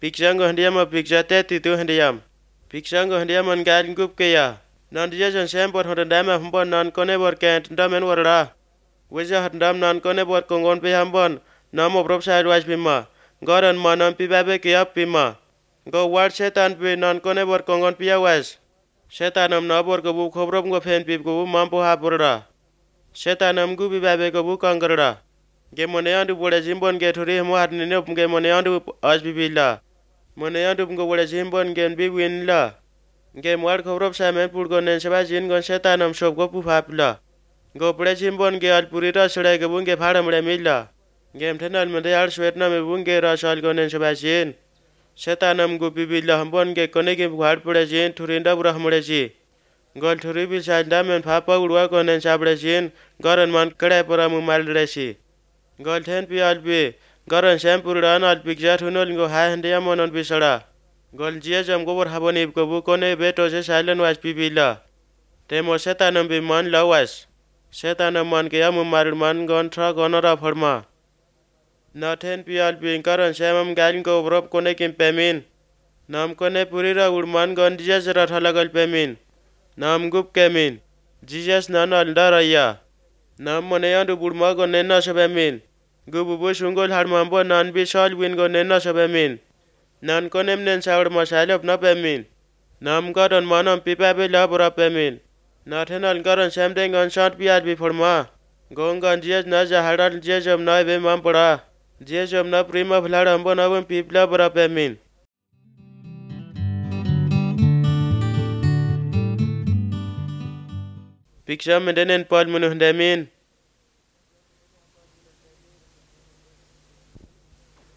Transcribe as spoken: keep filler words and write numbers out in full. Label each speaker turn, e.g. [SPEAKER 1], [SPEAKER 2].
[SPEAKER 1] Piksango handiama piksate titu handiam. Piksango handiaman gan gup kaya. Non dia jan sempot hodandama hambon non kone bor kent ndamen warra. Weja handam non kone bor kongon pe hambon. Namo prop side wise pima. Goran manon pibabe kaya pima. Go ward setan pe non kone bor kongon pia wise. Setanam no bor gobu khobrop go fen pip gobu mampo hapurra. Setanam gu pibabe gobu kongrra. Ge moneyandu bole jimbon ge thuri mo hatni ne ge moneyandu asbibilla. Moneyandu go bole jimbon gen biwin la. Ge mwar khobrop samen purgo nen seba jin gon setanam sob go pupapla. Go bole jimbon ge alpurira sura ge bunge pharamre milla. Gem thenal mede al swetna me bunge rasal go nen seba jin. Setanam go bibilla hambon ge kone ge bhar pure jin thurinda burahmure ji. Gol thuri bil sandamen phapa urwa go nen sabre jin goran man kade paramu maldresi. Gol ten pi albi goran sempurdan albi jathunol go ha handiya monon bisara. Gol jia jam gobor haboni ko bu kone beto se silent was pibila. Temo setanam bi man lawas. Setanam man ke am marul man gon tra gonora forma. Na ten pi albi goran semam gal go brop kone kim pemin. Nam kone purira urman gon jia jara thalagal pemin. Nam gup kemin. Jesus nanal daraya. Nam moneyandu burma go nenna sebemin. Gubu bu sungol harmambo nan bi sol win go nenna sebemin. Nan konem nen saur masalop na pemin. Nam garon manom pipa be labora pemin. Na thenal garon semdeng on shot piat bi forma. Gongan jes na jaharal jesam na be mampora. Jesam na prima phlara ambo na bum pipla bora pemin. Piksam mendenen pal munu handamin.